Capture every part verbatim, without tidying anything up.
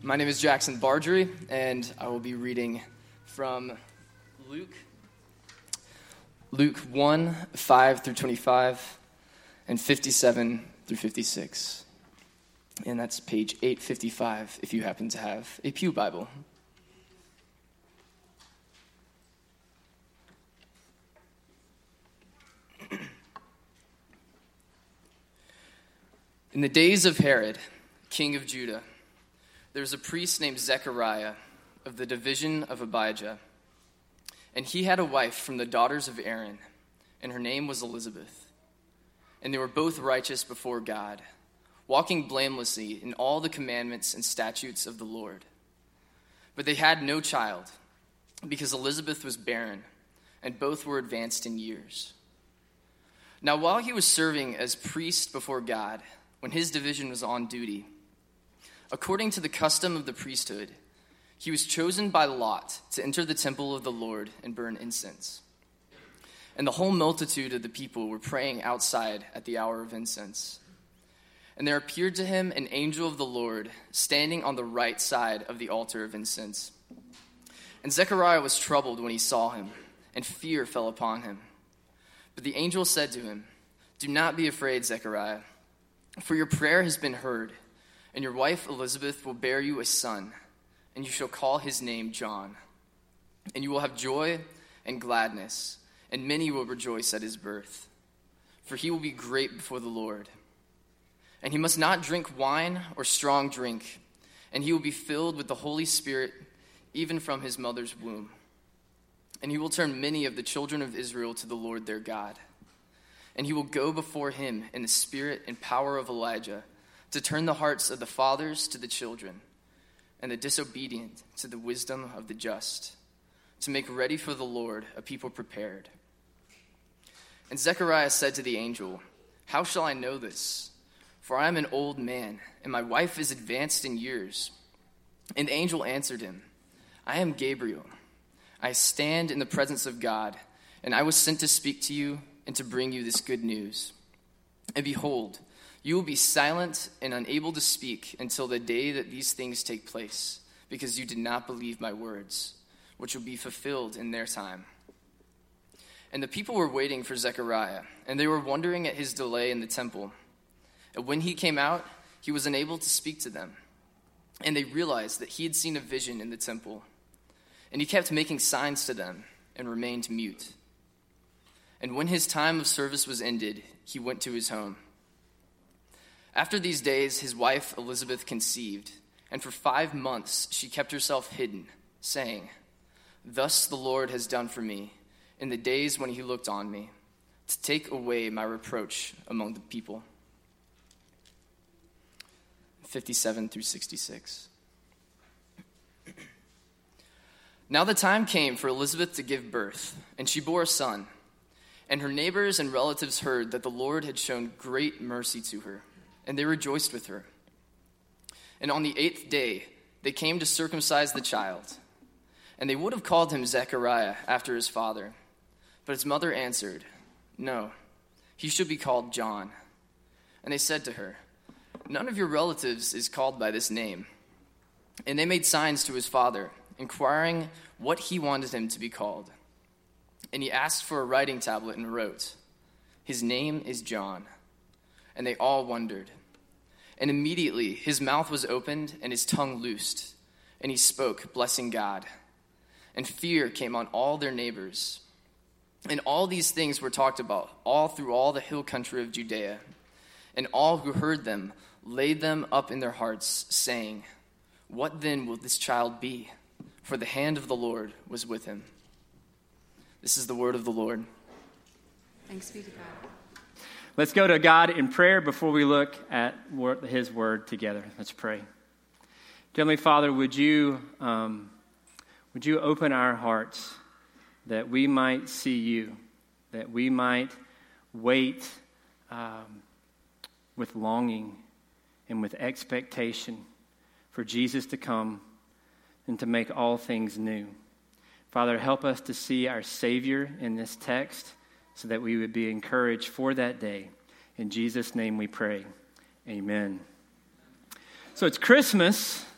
My name is Jackson Bardry, and I will be reading from Luke, Luke one, five through twenty-five, and fifty-seven through fifty-six. And that's page eight fifty-five if you happen to have a Pew Bible. In the days of Herod, king of Judah, there was a priest named Zechariah of the division of Abijah. And he had a wife from the daughters of Aaron, and her name was Elizabeth. And they were both righteous before God, walking blamelessly in all the commandments and statutes of the Lord. But they had no child, because Elizabeth was barren, and both were advanced in years. Now while he was serving as priest before God, when his division was on duty, according to the custom of the priesthood, he was chosen by lot to enter the temple of the Lord and burn incense. And the whole multitude of the people were praying outside at the hour of incense. And there appeared to him an angel of the Lord standing on the right side of the altar of incense. And Zechariah was troubled when he saw him, and fear fell upon him. But the angel said to him, "Do not be afraid, Zechariah, for your prayer has been heard, and your wife Elizabeth will bear you a son, and you shall call his name John. And you will have joy and gladness, and many will rejoice at his birth. For he will be great before the Lord. And he must not drink wine or strong drink, and he will be filled with the Holy Spirit even from his mother's womb. And he will turn many of the children of Israel to the Lord their God. And he will go before him in the spirit and power of Elijah, to turn the hearts of the fathers to the children, and the disobedient to the wisdom of the just, to make ready for the Lord a people prepared." And Zechariah said to the angel, "How shall I know this? For I am an old man, and my wife is advanced in years." And the angel answered him, "I am Gabriel. I stand in the presence of God, and I was sent to speak to you and to bring you this good news. And behold, you will be silent and unable to speak until the day that these things take place, because you did not believe my words, which will be fulfilled in their time." And the people were waiting for Zechariah, and they were wondering at his delay in the temple. And when he came out, he was unable to speak to them. And they realized that he had seen a vision in the temple. And he kept making signs to them and remained mute. And when his time of service was ended, he went to his home. After these days, his wife Elizabeth conceived, and for five months she kept herself hidden, saying, "Thus the Lord has done for me in the days when he looked on me, to take away my reproach among the people." fifty-seven through sixty-six. Now the time came for Elizabeth to give birth, and she bore a son. And her neighbors and relatives heard that the Lord had shown great mercy to her, and they rejoiced with her. And on the eighth day, they came to circumcise the child. And they would have called him Zechariah after his father. But his mother answered, "No, he should be called John." And they said to her, "None of your relatives is called by this name." And they made signs to his father, inquiring what he wanted him to be called. And he asked for a writing tablet and wrote, "His name is John." And they all wondered. And immediately his mouth was opened and his tongue loosed, and he spoke, blessing God. And fear came on all their neighbors. And all these things were talked about all through all the hill country of Judea. And all who heard them laid them up in their hearts, saying, "What then will this child be? For the hand of the Lord was with him." This is the word of the Lord. Thanks be to God. Let's go to God in prayer before we look at his word together. Let's pray. Heavenly Father, would you, um, would you open our hearts that we might see you, that we might wait um, with longing and with expectation for Jesus to come and to make all things new. Father, help us to see our Savior in this text so that we would be encouraged for that day. In Jesus' name we pray. Amen. So it's Christmas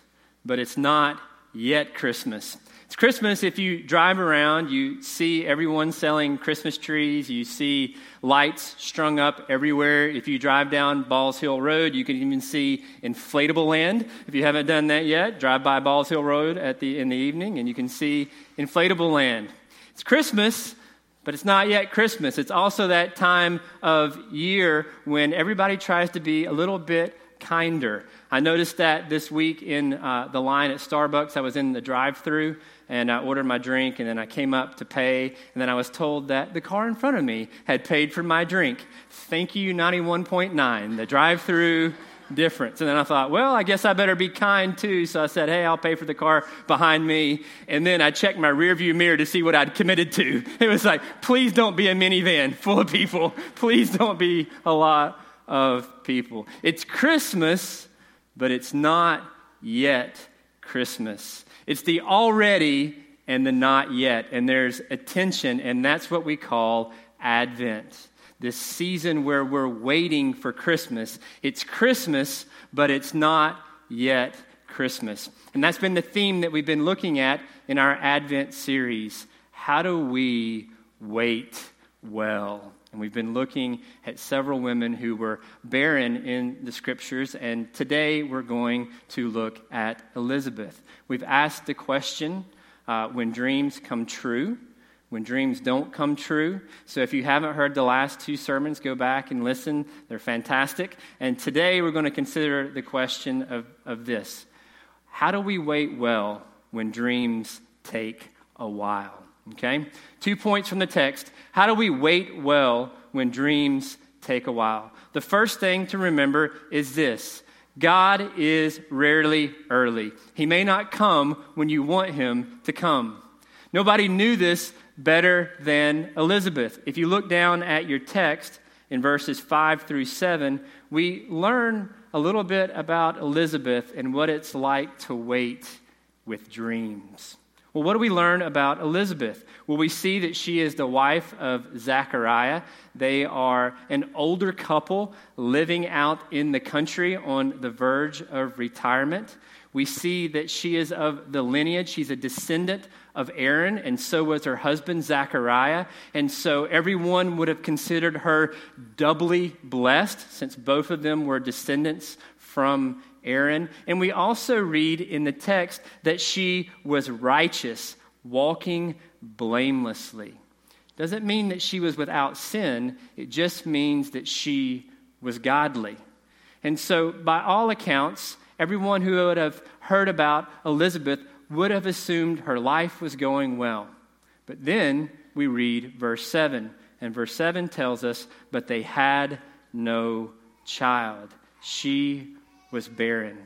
but it's not yet Christmas. It's Christmas if you drive around, you see everyone selling Christmas trees, you see lights strung up everywhere. If you drive down Balls Hill Road, you can even see Inflatable Land. If you haven't done that yet, drive by Balls Hill Road at the in the evening and you can see Inflatable Land. It's Christmas, but it's not yet Christmas. It's also that time of year when everybody tries to be a little bit kinder. I noticed that this week in uh, the line at Starbucks. I was in the drive-thru and I ordered my drink, and then I came up to pay, and then I was told that the car in front of me had paid for my drink. Thank you, ninety-one point nine, the drive-thru difference. And then I thought, well, I guess I better be kind too. So I said, hey, I'll pay for the car behind me. And then I checked my rearview mirror to see what I'd committed to. It was like, please don't be a minivan full of people. Please don't be a lot of people. It's Christmas, but it's not yet Christmas. It's the already and the not yet. And there's a tension, and that's what we call Advent. This season where we're waiting for Christmas. It's Christmas, but it's not yet Christmas. And that's been the theme that we've been looking at in our Advent series. How do we wait well? And we've been looking at several women who were barren in the scriptures, and today we're going to look at Elizabeth. We've asked the question, uh, when dreams come true, when dreams don't come true. So if you haven't heard the last two sermons, go back and listen. They're fantastic. And today we're going to consider the question of, of this. How do we wait well when dreams take a while? Okay? Two points from the text. How do we wait well when dreams take a while? The first thing to remember is this. God is rarely early. He may not come when you want him to come. Nobody knew this better than Elizabeth. If you look down at your text in verses five through seven, we learn a little bit about Elizabeth and what it's like to wait with dreams. Well, what do we learn about Elizabeth? Well, we see that she is the wife of Zechariah. They are an older couple living out in the country on the verge of retirement. We see that she is of the lineage. She's a descendant of Aaron, and so was her husband, Zechariah. And so everyone would have considered her doubly blessed, since both of them were descendants from Aaron. And we also read in the text that she was righteous, walking blamelessly. Doesn't mean that she was without sin. It just means that she was godly. And so by all accounts, everyone who would have heard about Elizabeth would have assumed her life was going well. But then we read verse seven. And verse seven tells us, but they had no child. She was barren.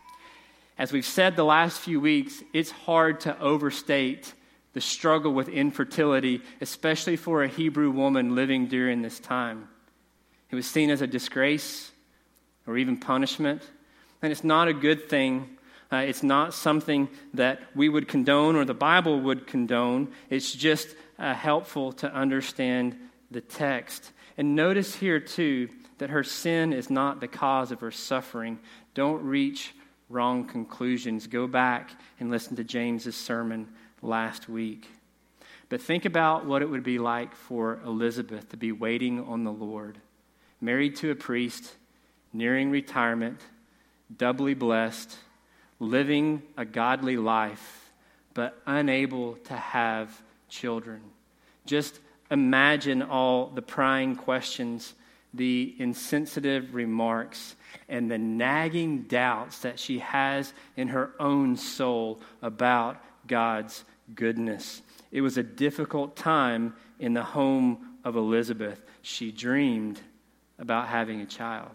As we've said the last few weeks, it's hard to overstate the struggle with infertility, especially for a Hebrew woman living during this time. It was seen as a disgrace or even punishment, and it's not a good thing. Uh, it's not something that we would condone or the Bible would condone. It's just uh, helpful to understand the text. And notice here, too, that her sin is not the cause of her suffering. Don't reach wrong conclusions. Go back and listen to James's sermon last week. But think about what it would be like for Elizabeth to be waiting on the Lord, married to a priest, nearing retirement, doubly blessed, living a godly life, but unable to have children. Just imagine all the prying questions, the insensitive remarks, and the nagging doubts that she has in her own soul about God's goodness. It was a difficult time in the home of Elizabeth. She dreamed about having a child.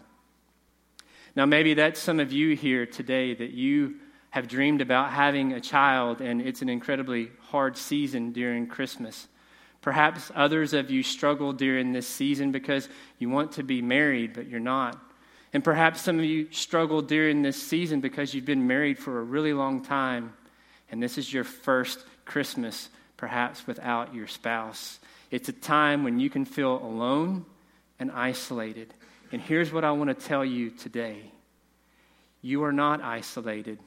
Now, maybe that's some of you here today that you have dreamed about having a child, and it's an incredibly hard season during Christmas. Perhaps others of you struggle during this season because you want to be married, but you're not. And perhaps some of you struggle during this season because you've been married for a really long time, and this is your first Christmas, perhaps without your spouse. It's a time when you can feel alone and isolated. And here's what I want to tell you today. You are not isolated.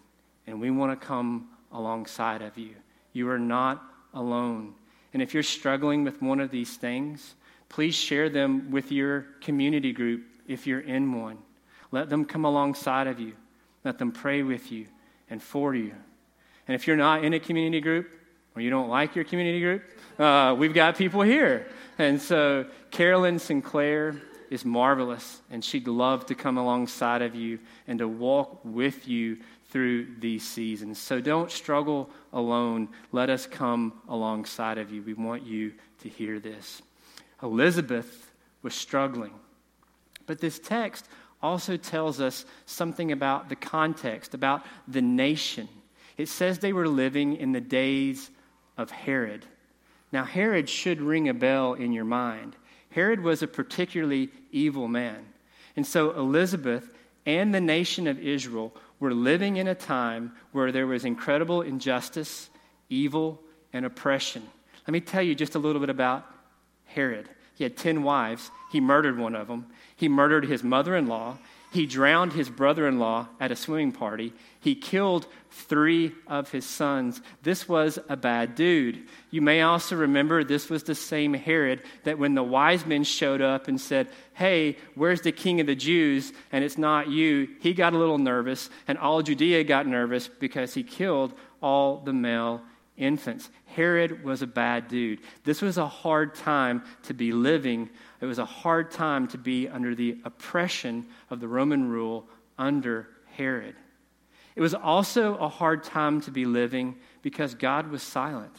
and we want to come alongside of you. You are not alone. And if you're struggling with one of these things, please share them with your community group if you're in one. Let them come alongside of you. Let them pray with you and for you. And if you're not in a community group, or you don't like your community group, uh, we've got people here. And so Carolyn Sinclair is marvelous, and she'd love to come alongside of you and to walk with you through these seasons. So don't struggle alone. Let us come alongside of you. We want you to hear this. Elizabeth was struggling. But this text also tells us something about the context, about the nation. It says they were living in the days of Herod. Now, Herod should ring a bell in your mind. Herod was a particularly evil man. And so Elizabeth and the nation of Israel were living in a time where there was incredible injustice, evil, and oppression. Let me tell you just a little bit about Herod. He had ten wives. He murdered one of them. He murdered his mother-in-law. He drowned his brother-in-law at a swimming party. He killed three of his sons. This was a bad dude. You may also remember this was the same Herod that when the wise men showed up and said, hey, where's the king of the Jews? And it's not you. He got a little nervous, and all Judea got nervous because he killed all the male infants. Herod was a bad dude. This was a hard time to be living. It was a hard time to be under the oppression of the Roman rule under Herod. It was also a hard time to be living because God was silent.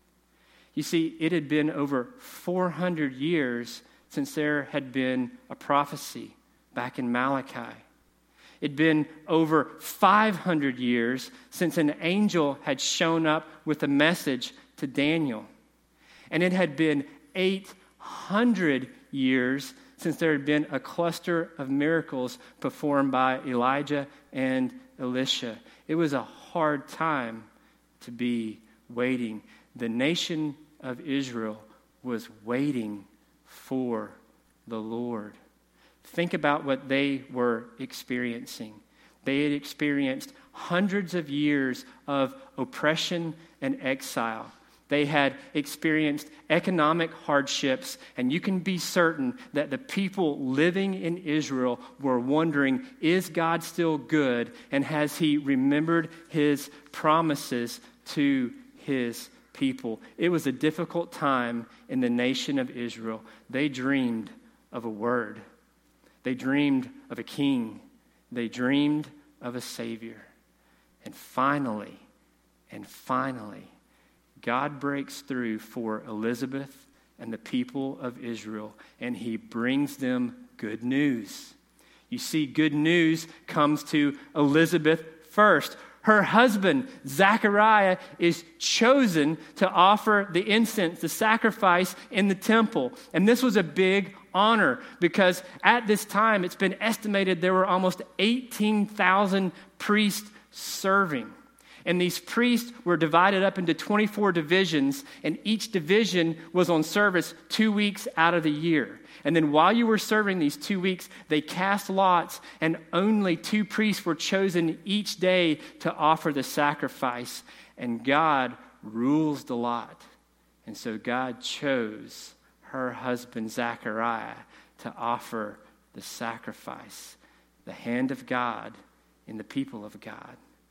You see, it had been over four hundred years since there had been a prophecy back in Malachi. It'd been over five hundred years since an angel had shown up with a message to Daniel. And it had been eight hundred years since there had been a cluster of miracles performed by Elijah and Elisha. It was a hard time to be waiting. The nation of Israel was waiting for the Lord. Think about what they were experiencing. They had experienced hundreds of years of oppression and exile. They had experienced economic hardships, and you can be certain that the people living in Israel were wondering, is God still good, and has he remembered his promises to his people? It was a difficult time in the nation of Israel. They dreamed of a word. They dreamed of a king. They dreamed of a savior. And finally, and finally, God breaks through for Elizabeth and the people of Israel, and he brings them good news. You see, good news comes to Elizabeth first. Her husband, Zechariah, is chosen to offer the incense, the sacrifice in the temple. And this was a big honor because at this time, it's been estimated there were almost eighteen thousand priests serving. And these priests were divided up into twenty-four divisions, and each division was on service two weeks out of the year. And then while you were serving these two weeks, they cast lots, and only two priests were chosen each day to offer the sacrifice. And God rules the lot. And so God chose her husband, Zechariah, to offer the sacrifice, the hand of God in the people of God.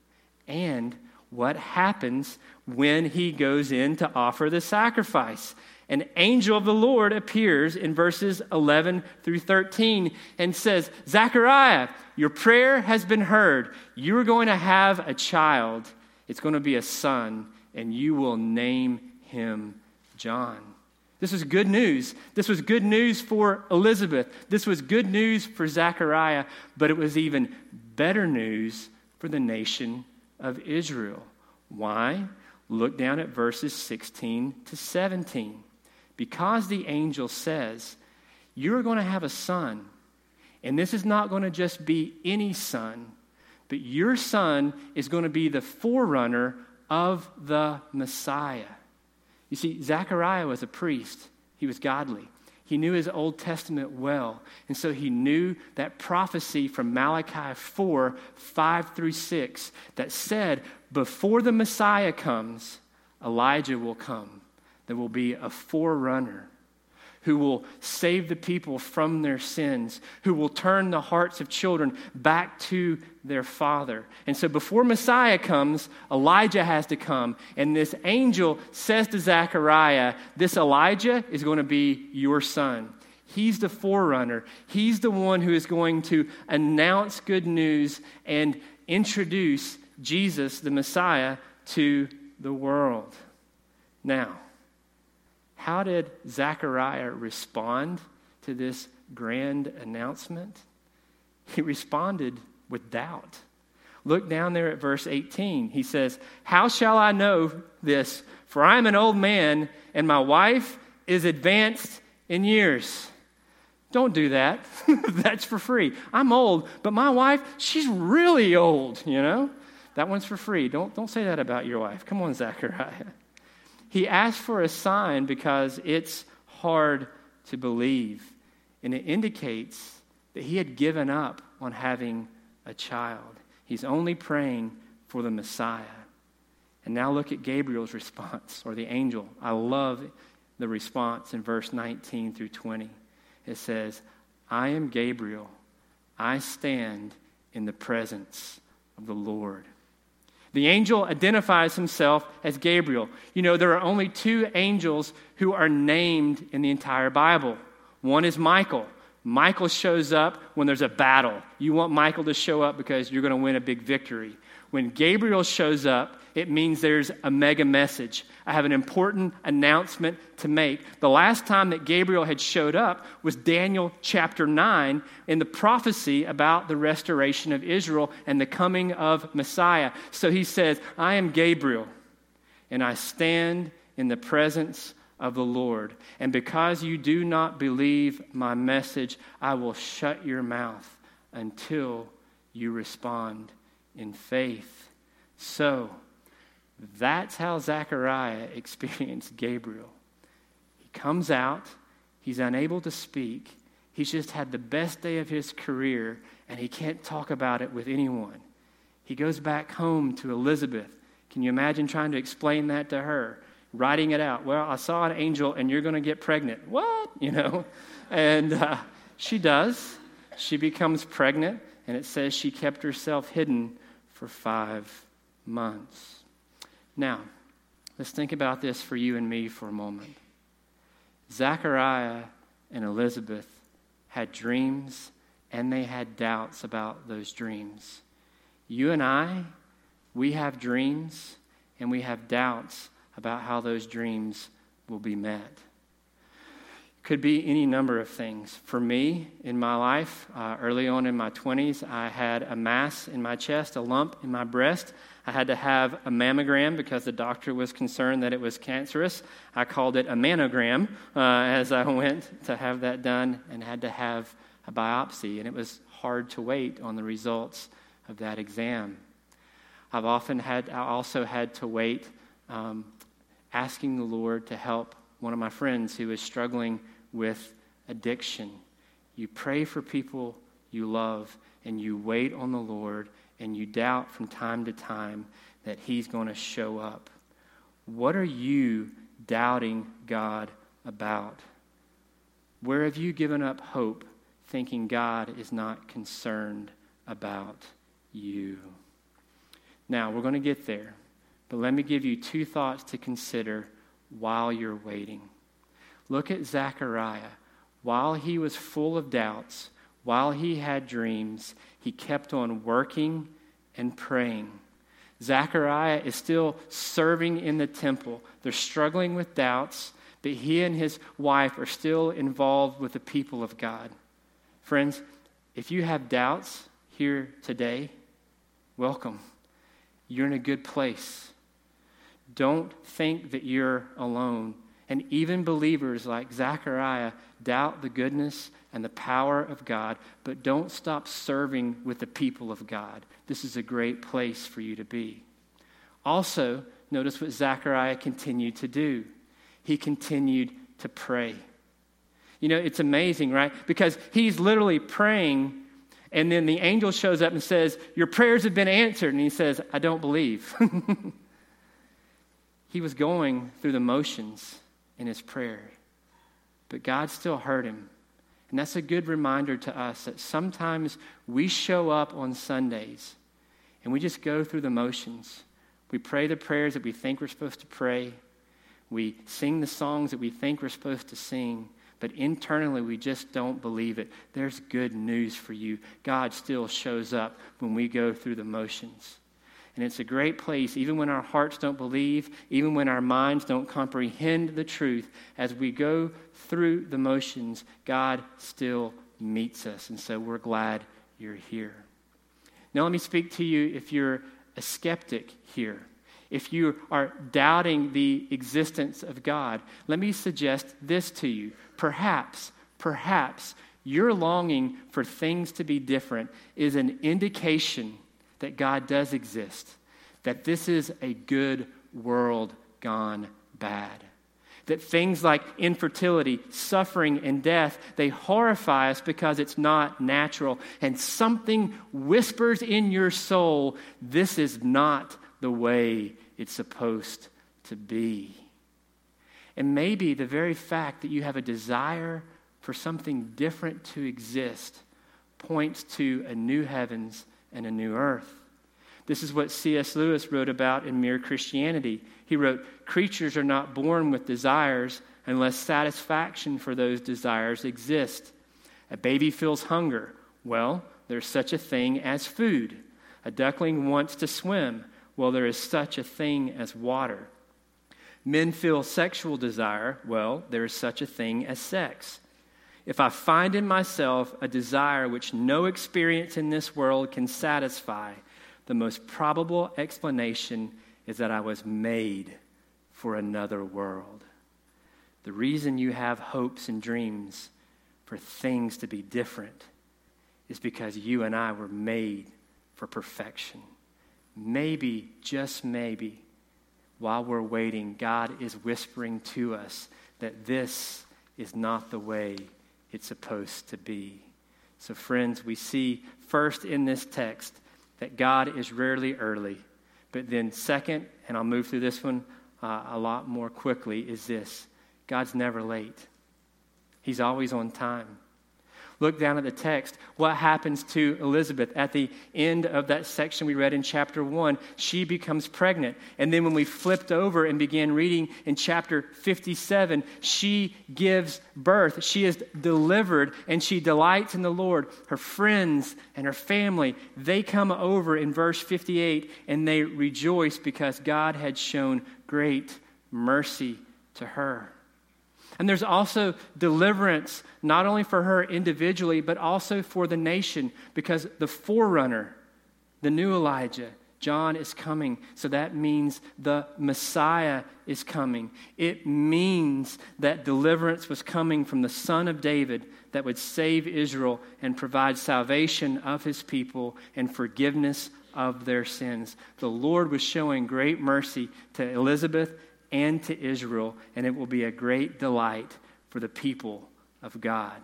And what happens when he goes in to offer the sacrifice? An angel of the Lord appears in verses eleven through thirteen and says, Zechariah, your prayer has been heard. You are going to have a child. It's going to be a son, and you will name him John. This was good news. This was good news for Elizabeth. This was good news for Zechariah, but it was even better news for the nation of Israel. Why? Look down at verses sixteen to seventeen. Because the angel says, you're going to have a son, and this is not going to just be any son, but your son is going to be the forerunner of the Messiah. You see, Zechariah was a priest. He was godly. He knew his Old Testament well. And so he knew that prophecy from Malachi four, five through six that said, before the Messiah comes, Elijah will come. There will be a forerunner who will save the people from their sins, who will turn the hearts of children back to their father. And so before Messiah comes, Elijah has to come. And this angel says to Zechariah, this Elijah is going to be your son. He's the forerunner. He's the one who is going to announce good news and introduce Jesus, the Messiah, to the world. Now, how did Zechariah respond to this grand announcement? He responded with doubt. Look down there at verse eighteen. He says, how shall I know this? For I am an old man, and my wife is advanced in years. Don't do that. That's for free. I'm old, but my wife, she's really old, you know? That one's for free. Don't, don't say that about your wife. Come on, Zechariah. He asked for a sign because it's hard to believe. And it indicates that he had given up on having a child. He's only praying for the Messiah. And now look at Gabriel's response, or the angel. I love the response in verse nineteen through twenty. It says, I am Gabriel. I stand in the presence of the Lord. The angel identifies himself as Gabriel. You know, there are only two angels who are named in the entire Bible. One is Michael. Michael shows up when there's a battle. You want Michael to show up because you're going to win a big victory. When Gabriel shows up, it means there's a mega message. I have an important announcement to make. The last time that Gabriel had showed up was Daniel chapter nine in the prophecy about the restoration of Israel and the coming of Messiah. So he says, I am Gabriel, and I stand in the presence of the Lord. And because you do not believe my message, I will shut your mouth until you respond in faith. So, that's how Zechariah experienced Gabriel. He comes out, he's unable to speak, he's just had the best day of his career, and he can't talk about it with anyone. He goes back home to Elizabeth. Can you imagine trying to explain that to her? Writing it out. Well, I saw an angel, and you're going to get pregnant. What? You know? And uh, she does. She becomes pregnant, and it says she kept herself hidden for five months. Now, let's think about this for you and me for a moment. Zechariah and Elizabeth had dreams, and they had doubts about those dreams. You and I, we have dreams, and we have doubts about how those dreams will be met. Could be any number of things. For me, in my life, uh, early on in my twenties, I had a mass in my chest, a lump in my breast. I had to have a mammogram because the doctor was concerned that it was cancerous. I called it a manogram uh, as I went to have that done and had to have a biopsy. And it was hard to wait on the results of that exam. I've often had, I also had to wait um, asking the Lord to help one of my friends who is struggling with addiction. You pray for people you love, and you wait on the Lord, and you doubt from time to time that he's going to show up. What are you doubting God about? Where have you given up hope, thinking God is not concerned about you? Now, we're going to get there, but let me give you two thoughts to consider while you're waiting. Look at Zechariah. While he was full of doubts, while he had dreams, he kept on working and praying. Zechariah is still serving in the temple. They're struggling with doubts, but he and his wife are still involved with the people of God. Friends, if you have doubts here today, welcome. You're in a good place. Don't think that you're alone. And even believers like Zechariah doubt the goodness and the power of God, but don't stop serving with the people of God. This is a great place for you to be. Also, notice what Zechariah continued to do. He continued to pray. You know, it's amazing, right? Because he's literally praying, and then the angel shows up and says, your prayers have been answered. And he says, I don't believe. He was going through the motions in his prayer, but God still heard him. And that's a good reminder to us that sometimes we show up on Sundays and we just go through the motions. We pray the prayers that we think we're supposed to pray. We sing the songs that we think we're supposed to sing. But internally, we just don't believe it. There's good news for you. God still shows up when we go through the motions. And it's a great place, even when our hearts don't believe, even when our minds don't comprehend the truth, as we go through the motions, God still meets us. And so we're glad you're here. Now let me speak to you if you're a skeptic here. If you are doubting the existence of God, let me suggest this to you. Perhaps, perhaps your longing for things to be different is an indication that God does exist, that this is a good world gone bad. That things like infertility, suffering, and death, they horrify us because it's not natural. And something whispers in your soul, this is not the way it's supposed to be. And maybe the very fact that you have a desire for something different to exist points to a new heavens and a new earth. This is what C S Lewis wrote about in Mere Christianity. He wrote, creatures are not born with desires unless satisfaction for those desires exists. A baby feels hunger. Well, there's such a thing as food. A duckling wants to swim. Well, there is such a thing as water. Men feel sexual desire. Well, there is such a thing as sex. If I find in myself a desire which no experience in this world can satisfy, the most probable explanation is that I was made for another world. The reason you have hopes and dreams for things to be different is because you and I were made for perfection. Maybe, just maybe, while we're waiting, God is whispering to us that this is not the way it's supposed to be. So friends, we see first in this text that God is rarely early. But then second, and I'll move through this one uh, a lot more quickly, is this. God's never late. He's always on time. Look down at the text. What happens to Elizabeth at the end of that section we read in chapter one? She becomes pregnant. And then when we flipped over and began reading in chapter fifty-seven, she gives birth. She is delivered and she delights in the Lord. Her friends and her family, they come over in verse fifty-eight and they rejoice because God had shown great mercy to her. And there's also deliverance, not only for her individually, but also for the nation, because the forerunner, the new Elijah, John, is coming. So that means the Messiah is coming. It means that deliverance was coming from the Son of David that would save Israel and provide salvation of his people and forgiveness of their sins. The Lord was showing great mercy to Elizabeth and to Israel, and it will be a great delight for the people of God.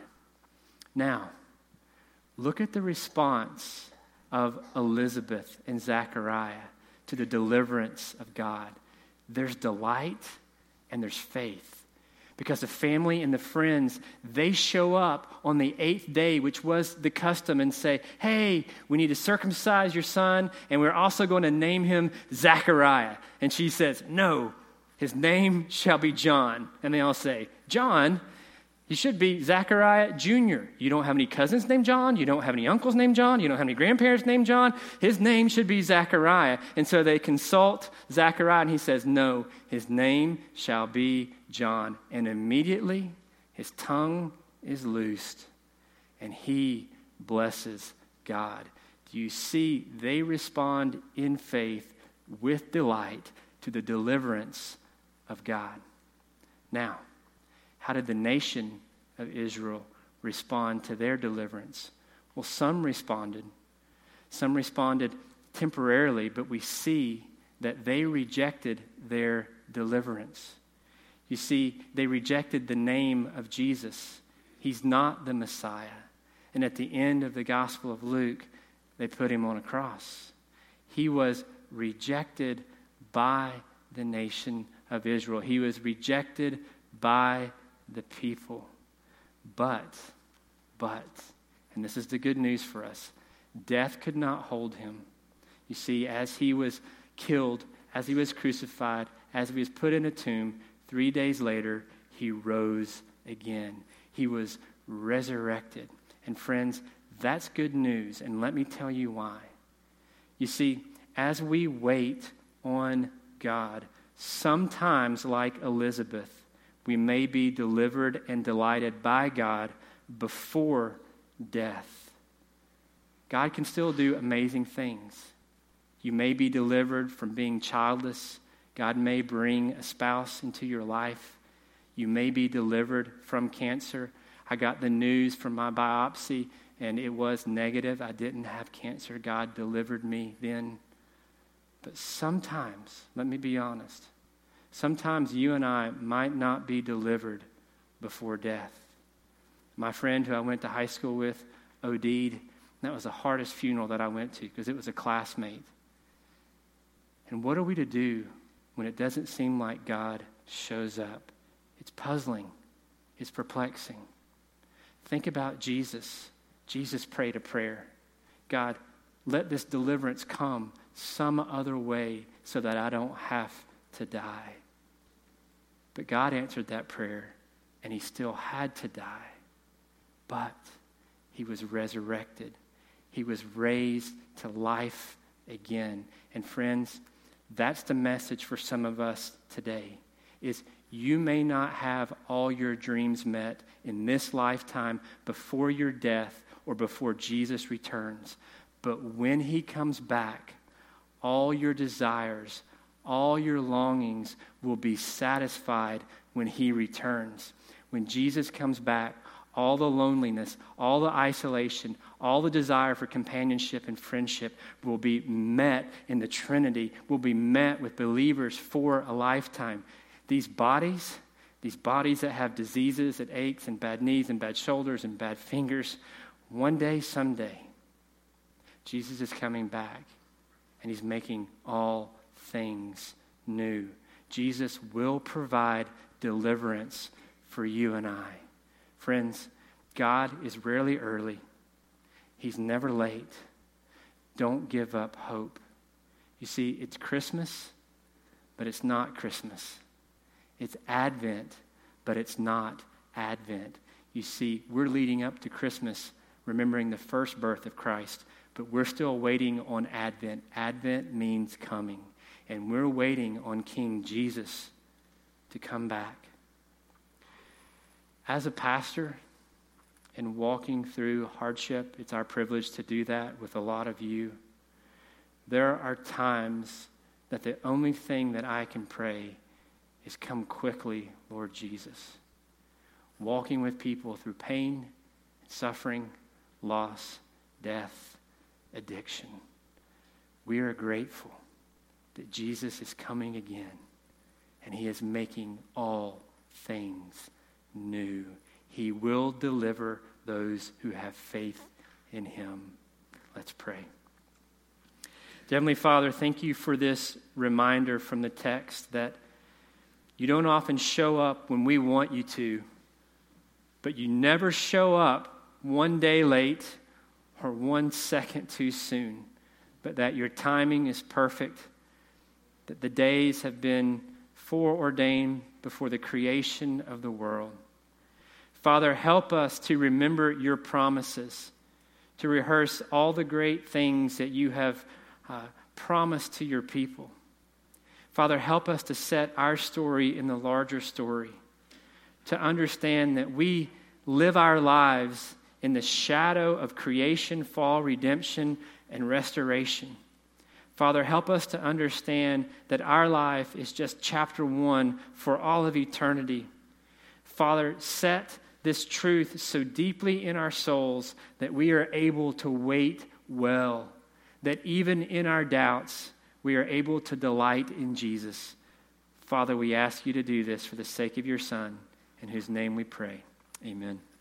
Now, look at the response of Elizabeth and Zechariah to the deliverance of God. There's delight and there's faith. Because the family and the friends, they show up on the eighth day, which was the custom, and say, hey, we need to circumcise your son, and we're also going to name him Zechariah. And she says, no, his name shall be John. And they all say, John? He should be Zechariah Junior You don't have any cousins named John. You don't have any uncles named John. You don't have any grandparents named John. His name should be Zechariah. And so they consult Zechariah, and he says, no, his name shall be John. And immediately his tongue is loosed, and he blesses God. Do you see? They respond in faith with delight to the deliverance of God. Now, how did the nation of Israel respond to their deliverance? Well, some responded. Some responded temporarily, but we see that they rejected their deliverance. You see, they rejected the name of Jesus. He's not the Messiah. And at the end of the Gospel of Luke, they put him on a cross. He was rejected by the nation of Israel. He was rejected by the people. But, but, and this is the good news for us, death could not hold him. You see, as he was killed, as he was crucified, as he was put in a tomb, three days later, he rose again. He was resurrected. And friends, that's good news, and let me tell you why. You see, as we wait on God, sometimes like Elizabeth, we may be delivered and delighted by God before death. God can still do amazing things. You may be delivered from being childless. God may bring a spouse into your life. You may be delivered from cancer. I got the news from my biopsy, and it was negative. I didn't have cancer. God delivered me then. But sometimes, let me be honest, sometimes you and I might not be delivered before death. My friend who I went to high school with OD'd. And that was the hardest funeral that I went to because it was a classmate. And what are we to do when it doesn't seem like God shows up? It's puzzling. It's perplexing. Think about Jesus. Jesus prayed a prayer. God, let this deliverance come some other way so that I don't have to die. But God answered that prayer, and he still had to die. But he was resurrected. He was raised to life again. And friends, that's the message for some of us today, is you may not have all your dreams met in this lifetime before your death or before Jesus returns. But when he comes back, all your desires, all your longings will be satisfied when he returns. When Jesus comes back, all the loneliness, all the isolation, all the desire for companionship and friendship will be met in the Trinity, will be met with believers for a lifetime. These bodies, these bodies that have diseases and aches and bad knees and bad shoulders and bad fingers, one day, someday, Jesus is coming back and he's making all things new. Jesus will provide deliverance for you and I. Friends, God is rarely early. He's never late. Don't give up hope. You see, it's Christmas, but it's not Christmas. It's Advent, but it's not Advent. You see, we're leading up to Christmas, remembering the first birth of Christ, but we're still waiting on Advent. Advent means coming, and we're waiting on King Jesus to come back. As a pastor and walking through hardship, it's our privilege to do that with a lot of you. There are times that the only thing that I can pray is come quickly, Lord Jesus. Walking with people through pain, suffering, loss, death, addiction. We are grateful that Jesus is coming again and he is making all things new. He will deliver those who have faith in him. Let's pray. Heavenly Father, thank you for this reminder from the text that you don't often show up when we want you to, but you never show up one day late or one second too soon, but that your timing is perfect, that the days have been foreordained before the creation of the world. Father, help us to remember your promises, to rehearse all the great things that you have uh, promised to your people. Father, help us to set our story in the larger story, to understand that we live our lives in the shadow of creation, fall, redemption, and restoration. Father, help us to understand that our life is just chapter one for all of eternity. Father, set this truth so deeply in our souls that we are able to wait well, that even in our doubts, we are able to delight in Jesus. Father, we ask you to do this for the sake of your Son, in whose name we pray. Amen.